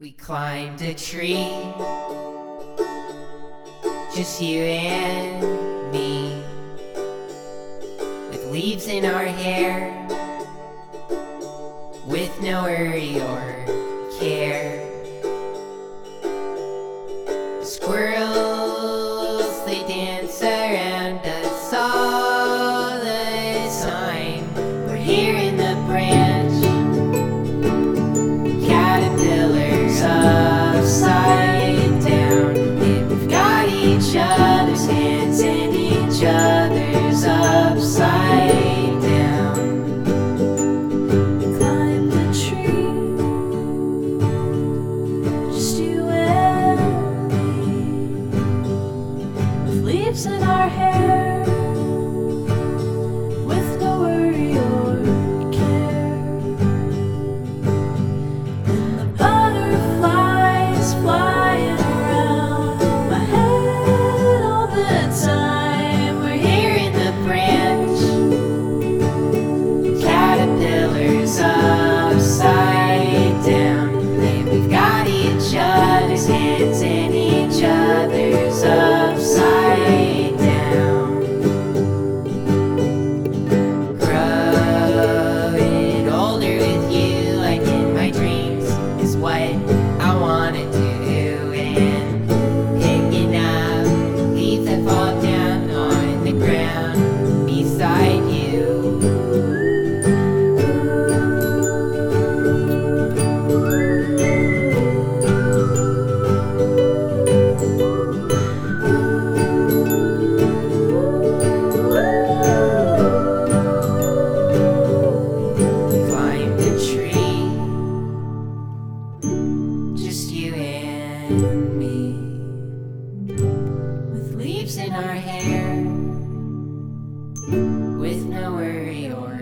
We climbed a tree, just you and me, with leaves in our hair, with no worry or care. Squirrels, they dance around us all the time. We're here in the branch, caterpillars upside down. And we've got each other's hands and each other's upside down. Climb the tree, just you and me, with leaves in our hair, with no worry or care. And the butterflies flying around my head all the time. We're here in the branch, caterpillars upside down. And we've got each other's hands and each other's upside down. Growing older with you, like in my dreams, is what I wanna do. And picking up leaves that fall down on the ground beside you. Climbed a tree, just you and me, with leaves in our hair, with no worry or